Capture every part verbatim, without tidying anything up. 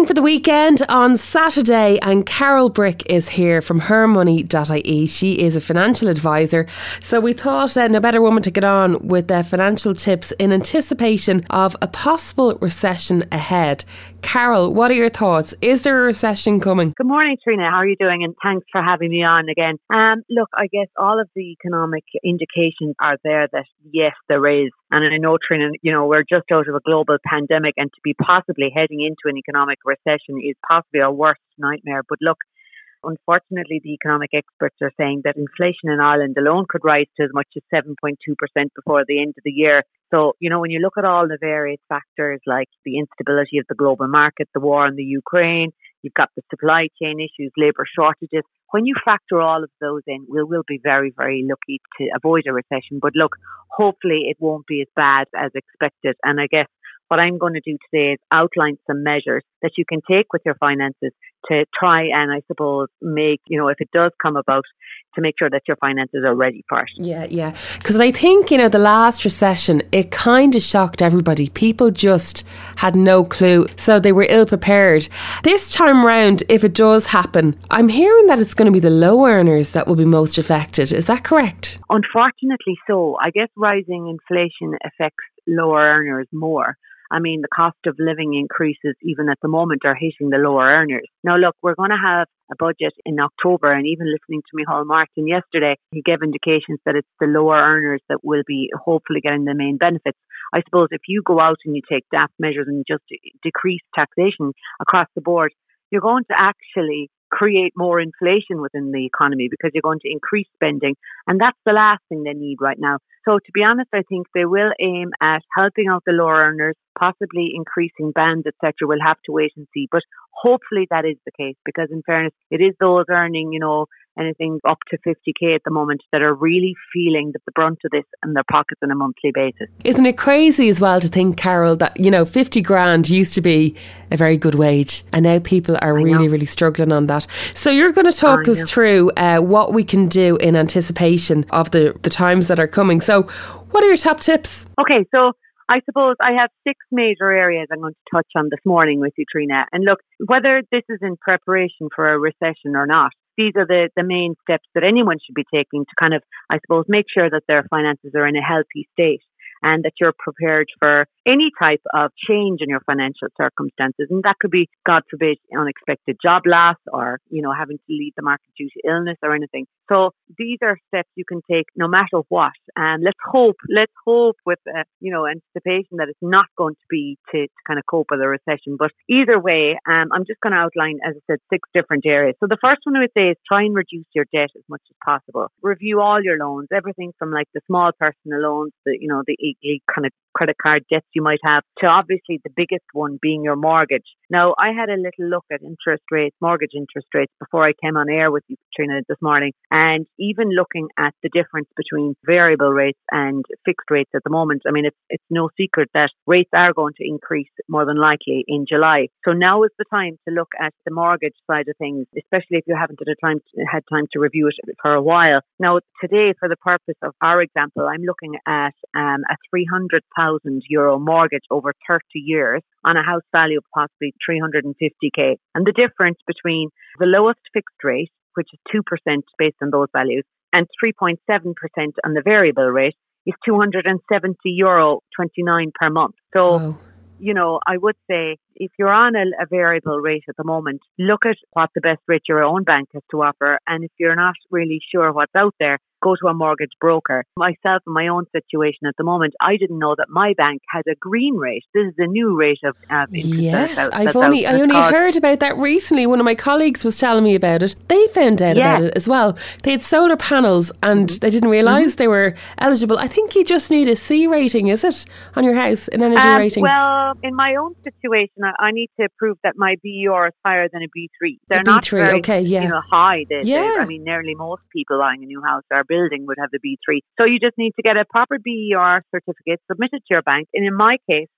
for the weekend on Saturday, and Carol Brick is here from her money dot I E. She is a financial advisor, so we thought uh, no better woman to get on with their financial tips in anticipation of a possible recession ahead. Carol, what are your thoughts? Is there a recession coming? Good morning, Trina. How are you doing? And thanks for having me on again. Um, look, I guess all of the economic indications are there that yes, there is. And I know, Trina, you know, we're just out of a global pandemic, and to be possibly heading into an economic recession is possibly our worst nightmare. But look, unfortunately, the economic experts are saying that inflation in Ireland alone could rise to as much as seven point two percent before the end of the year. So, you know, when you look at all the various factors like the instability of the global market, the war in the Ukraine, you've got the supply chain issues, labour shortages. When you factor all of those in, we will be very, very lucky to avoid a recession. But look, hopefully it won't be as bad as expected. And I guess what I'm going to do today is outline some measures that you can take with your finances to try and, I suppose, make, you know, if it does come about, to make sure that your finances are ready for it. Yeah, yeah. Because I think, you know, the last recession, it kind of shocked everybody. People just had no clue, so they were ill prepared. This time round, if it does happen, I'm hearing that it's going to be the low earners that will be most affected. Is that correct? Unfortunately so. I guess rising inflation affects lower earners more. I mean, the cost of living increases even at the moment are hitting the lower earners. Now, look, we're going to have a budget in October, and even listening to Micheál Martin yesterday, he gave indications that it's the lower earners that will be hopefully getting the main benefits. I suppose if you go out and you take daft measures and just decrease taxation across the board, you're going to actually create more inflation within the economy because you're going to increase spending, and that's the last thing they need right now. So to be honest, I think they will aim at helping out the lower earners, possibly increasing bands, et cetera. We'll have to wait and see, but hopefully that is the case, because in fairness, it is those earning, you know, anything up to fifty K at the moment that are really feeling the brunt of this in their pockets on a monthly basis. Isn't it crazy as well to think, Carol, that, you know, fifty grand used to be a very good wage, and now people are I really, know. really struggling on that. So you're going to talk I us know. through uh, what we can do in anticipation of the, the times that are coming. So what are your top tips? Okay, so I suppose I have six major areas I'm going to touch on this morning with you, Trina. And look, whether this is in preparation for a recession or not, these are the, the main steps that anyone should be taking to kind of, I suppose, make sure that their finances are in a healthy state and that you're prepared for any type of change in your financial circumstances. And that could be, God forbid, unexpected job loss, or, you know, having to leave the market due to illness or anything. So these are steps you can take no matter what. And let's hope, let's hope with, uh, you know, anticipation that it's not going to be to, to kind of cope with a recession. But either way, um, I'm just going to outline, as I said, six different areas. So the first one I would say is try and reduce your debt as much as possible. Review all your loans, everything from like the small personal loans, the, you know, the kind of credit card debts you might have, to obviously the biggest one being your mortgage. Now, I had a little look at interest rates, mortgage interest rates, before I came on air with you, Katrina, this morning. And even looking at the difference between variable rates and fixed rates at the moment, I mean, it's, it's no secret that rates are going to increase more than likely in July. So now is the time to look at the mortgage side of things, especially if you haven't had time to, had time to review it for a while. Now, today, for the purpose of our example, I'm looking at um, a three hundred thousand euro mortgage over thirty years on a house value of possibly three hundred fifty K. And the difference between the lowest fixed rate, which is two percent based on those values, and three point seven percent on the variable rate is two hundred seventy euro twenty-nine per month. So, wow. You know, I would say if you're on a, a variable rate at the moment, look at what the best rate your own bank has to offer. And if you're not really sure what's out there, go to a mortgage broker. Myself, in my own situation at the moment, I didn't know that my bank had a green rate. This is a new rate of uh, interest. Yes, out, I've only I only called. heard about that recently. One of my colleagues was telling me about it. They found out yeah. about it as well. They had solar panels and mm-hmm. they didn't realise mm-hmm. they were eligible. I think you just need a C rating, is it, on your house, an energy um, rating? Well, in my own situation, I, I need to prove that my B E R is higher than a B three. They're a B three, not very, okay, yeah. you know, high. They, yeah. I mean, nearly most people buying a new house or building would have the B three. So you just need to get a proper B E R certificate, submit it to your bank. And in my case,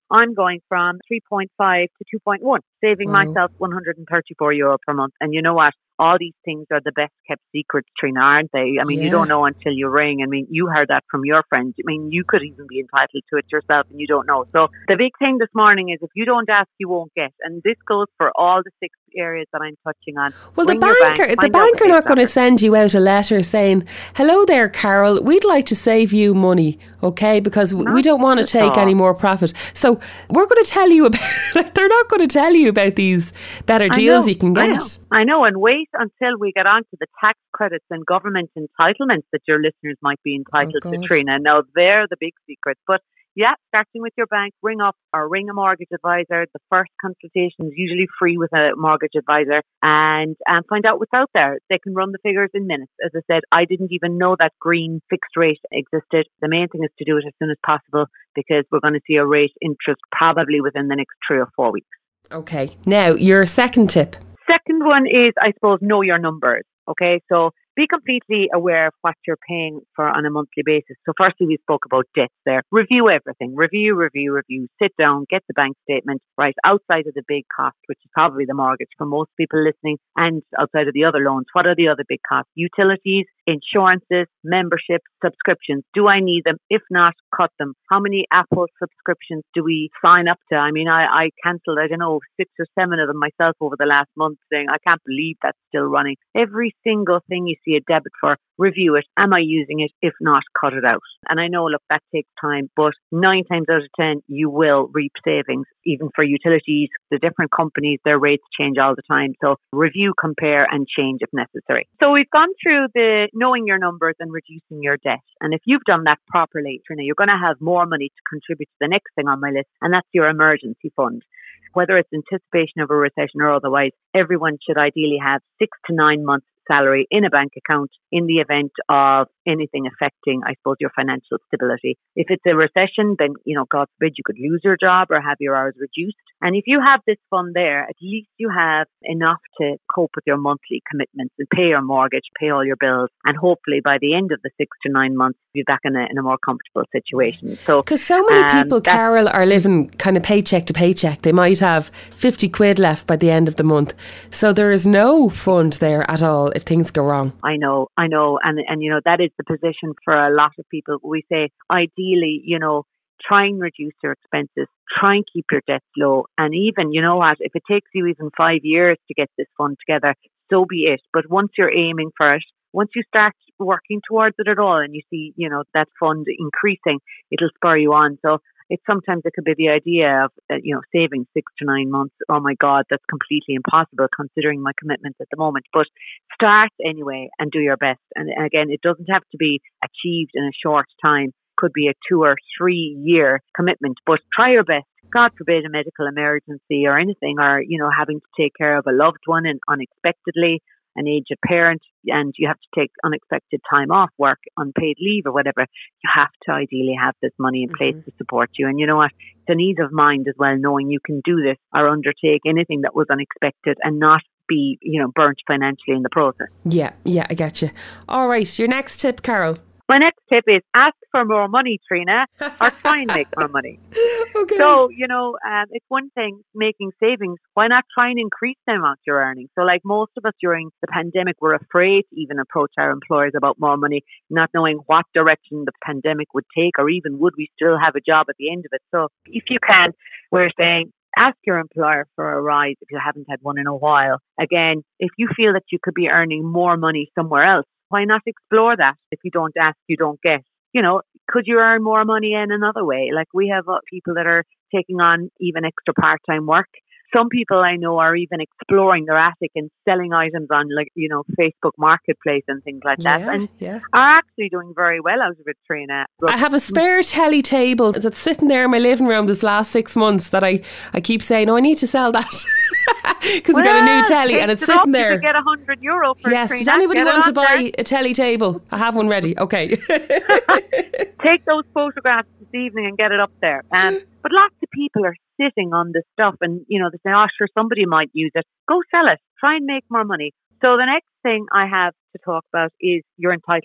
I'm going from three point five to two point one, saving Wow. myself one hundred thirty-four euro per month. And you know what? All these things are the best kept secrets, Trina, aren't they? I mean, Yeah. you don't know until you ring. I mean, you heard that from your friends. I mean, you could even be entitled to it yourself and you don't know. So the big thing this morning is if you don't ask, you won't get. And this goes for all the six areas that I'm touching on. Well, the Ring your banker, bank, the find out banker what not going to they've send you out a letter saying, "Hello there, Carol. We'd like to save you money, okay? Because w- we don't want to at take all. any more profit." So we're going to tell you about. Like, they're not going to tell you about these better I deals know, you can I get. know, I know, and wait until we get on to the tax credits and government entitlements that your listeners might be entitled Oh, to, God. Trina. Now, they're the big secrets. But yeah, starting with your bank, ring up or ring a mortgage advisor. The first consultation is usually free with a mortgage advisor, and, and find out what's out there. They can run the figures in minutes. As I said, I didn't even know that green fixed rate existed. The main thing is to do it as soon as possible because we're going to see a rate interest probably within the next three or four weeks. Okay. Now, your second tip. Second one is, I suppose, know your numbers. Okay, so be completely aware of what you're paying for on a monthly basis. So firstly, we spoke about debts there. Review everything. Review, review, review. Sit down, get the bank statement, right, outside of the big cost, which is probably the mortgage for most people listening, and outside of the other loans. What are the other big costs? Utilities, insurances, memberships, subscriptions. Do I need them? If not, cut them. How many Apple subscriptions do we sign up to? I mean, I, I cancelled, I don't know, six or seven of them myself over the last month, saying, I can't believe that's still running. Every single thing you see a debit for, review it. Am I using it? If not, cut it out. And I know, look, that takes time, but nine times out of ten, you will reap savings. Even for utilities, the different companies, their rates change all the time. So review, compare, and change if necessary. So we've gone through the knowing your numbers and reducing your debt. And if you've done that properly, Trina, you're going to have more money to contribute to the next thing on my list, and that's your emergency fund. Whether it's anticipation of a recession or otherwise, everyone should ideally have six to nine months salary in a bank account in the event of anything affecting, I suppose, your financial stability. If it's a recession, then, you know, God forbid, you could lose your job or have your hours reduced. And if you have this fund there, at least you have enough to cope with your monthly commitments and pay your mortgage, pay all your bills, and hopefully by the end of the six to nine months, you'll be back in a, in a more comfortable situation. So, Because so many um, people, Carol, are living kind of paycheck to paycheck. They might have fifty quid left by the end of the month. So there is no fund there at all if things go wrong. I know, I know. And, and, you know, that is the position for a lot of people. We say, ideally, you know, try and reduce your expenses, try and keep your debts low. And even, you know what, if it takes you even five years to get this fund together, so be it. But once you're aiming for it, once you start working towards it at all and you see, you know, that fund increasing, it'll spur you on. So it's sometimes it could be the idea of, uh, you know, saving six to nine months. Oh my God, that's completely impossible considering my commitments at the moment. But start anyway and do your best. And again, it doesn't have to be achieved in a short time. Could be a two or three year commitment, but try your best. God forbid a medical emergency or anything, or, you know, having to take care of a loved one and unexpectedly, an aged parent, and you have to take unexpected time off work, unpaid leave or whatever, you have to ideally have this money in place mm-hmm. to support you. And you know what? It's an ease of mind as well, knowing you can do this or undertake anything that was unexpected and not be, you know, burnt financially in the process. Yeah, yeah, I get you. All right, your next tip, Carol. My next tip is ask for more money, Trina, or try and make more money. Okay. So, you know, um, it's one thing making savings. Why not try and increase the amount you're earning? So like most of us during the pandemic, we're afraid to even approach our employers about more money, not knowing what direction the pandemic would take, or even would we still have a job at the end of it. So if you can, we're saying, ask your employer for a rise if you haven't had one in a while. Again, if you feel that you could be earning more money somewhere else, why not explore that? If you don't ask, you don't get. You know, could you earn more money in another way? Like we have uh, people that are taking on even extra part-time work. Some people I know are even exploring their attic and selling items on, like, you know, Facebook Marketplace and things like that. Yeah, and yeah. are actually doing very well out of it, Trina. I have a spare telly table that's sitting there in my living room this last six months that I, I keep saying, oh, I need to sell that. Because well, we got a new telly and it's it sitting up. there. You get a hundred euro for yes, it, does anybody get want to buy there. a telly table? I have one ready. Okay. Take those photographs this evening and get it up there. Um, but lots of people are sitting on this stuff and, you know, they say, oh, sure, somebody might use it. Go sell it. Try and make more money. So the next thing I have to talk about is your entitlements.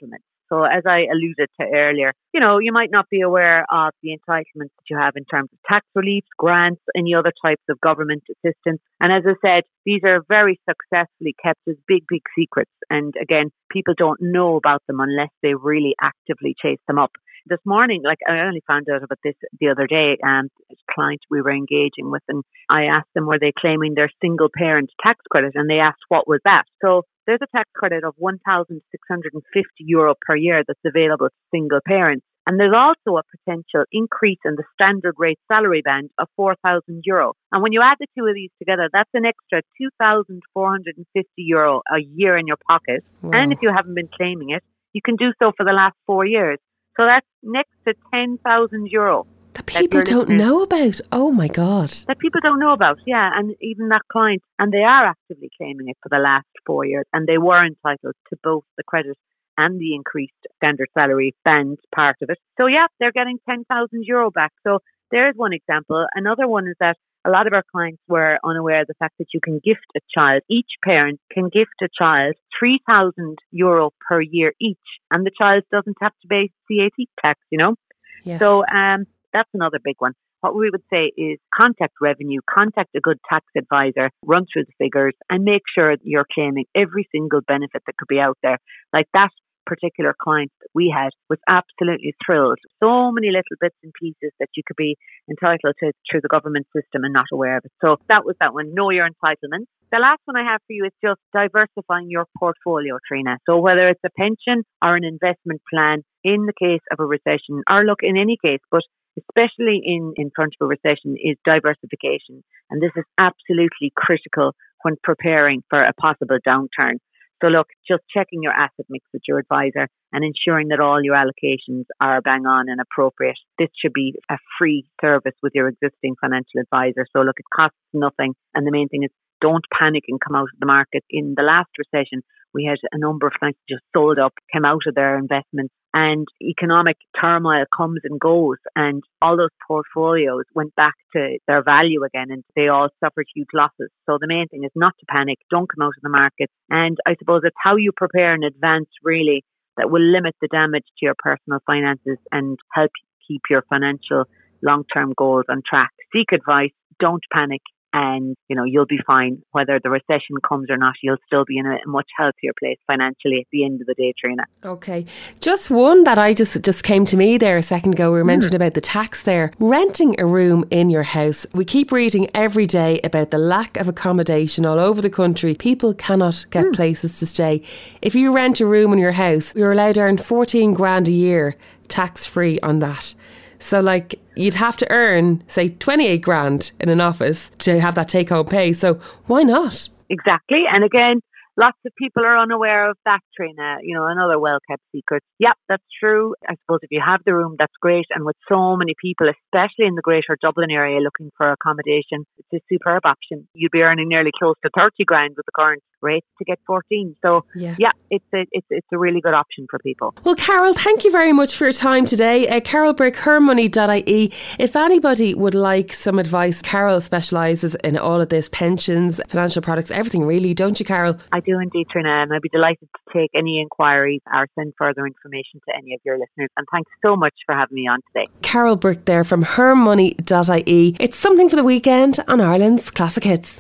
So as I alluded to earlier, you know, you might not be aware of the entitlements that you have in terms of tax reliefs, grants, any other types of government assistance. And as I said, these are very successfully kept as big, big secrets. And again, people don't know about them unless they really actively chase them up. This morning, like I only found out about this the other day, and um, a client we were engaging with, and I asked them, were they claiming their single parent tax credit? And they asked, what was that? So there's a tax credit of one thousand six hundred fifty euro per year that's available to single parents. And there's also a potential increase in the standard rate salary band of four thousand euro. And when you add the two of these together, that's an extra two thousand four hundred fifty euro a year in your pocket. Wow. And if you haven't been claiming it, you can do so for the last four years. So that's next to ten thousand euro. That people that don't know about. Oh my God. That people don't know about, yeah. And even that client, and they are actively claiming it for the last four years. And they were entitled to both the credit and the increased standard salary band part of it. So yeah, they're getting ten thousand euro back. So there's one example. Another one is that a lot of our clients were unaware of the fact that you can gift a child. Each parent can gift a child three thousand euro per year each, and the child doesn't have to pay C A T tax, you know? Yes. So um, that's another big one. What we would say is contact revenue, contact a good tax advisor, run through the figures and make sure that you're claiming every single benefit that could be out there. Like that particular client that we had was absolutely thrilled. So many little bits and pieces that you could be entitled to through the government system and not aware of it. So that was that one. Know your entitlements. The last one I have for you is just diversifying your portfolio, Trina. So whether it's a pension or an investment plan in the case of a recession, or look, in any case, but especially in, in front of a recession, is diversification. And this is absolutely critical when preparing for a possible downturn. So look, just checking your asset mix with your advisor and ensuring that all your allocations are bang on and appropriate. This should be a free service with your existing financial advisor. So look, it costs nothing. And the main thing is don't panic and come out of the market. In the last recession, we had a number of clients just sold up, came out of their investments, and economic turmoil comes and goes, and all those portfolios went back to their value again, and they all suffered huge losses. So the main thing is not to panic, don't come out of the market. And I suppose it's how you prepare in advance, really, that will limit the damage to your personal finances and help keep your financial long-term goals on track. Seek advice, don't panic. And, you know, you'll be fine. Whether the recession comes or not, you'll still be in a much healthier place financially at the end of the day, Trina. Okay. Just one that I just, just came to me there a second ago. We were mm. mentioning about the tax there. Renting a room in your house. We keep reading every day about the lack of accommodation all over the country. People cannot get mm. places to stay. If you rent a room in your house, you're allowed to earn fourteen grand a year tax-free on that. So like you'd have to earn, say, twenty-eight grand in an office to have that take-home pay. So why not? Exactly. And again, lots of people are unaware of that, Trina. You know, another well-kept secret. Yeah, that's true. I suppose if you have the room, that's great. And with so many people, especially in the greater Dublin area, looking for accommodation, it's a superb option. You'd be earning nearly close to thirty grand with the current rate to get fourteen. So yeah, yeah it's a it's it's a really good option for people. Well, Carol, thank you very much for your time today. Uh, Carol Brick, her money dot I E. If anybody would like some advice, Carol specialises in all of this, pensions, financial products, everything really, don't you, Carol? I do indeed, Trina, and I'd be delighted to take any inquiries or send further information to any of your listeners. And thanks so much for having me on today. Carol Brick there from her money dot I E. It's something for the weekend on Ireland's Classic Hits.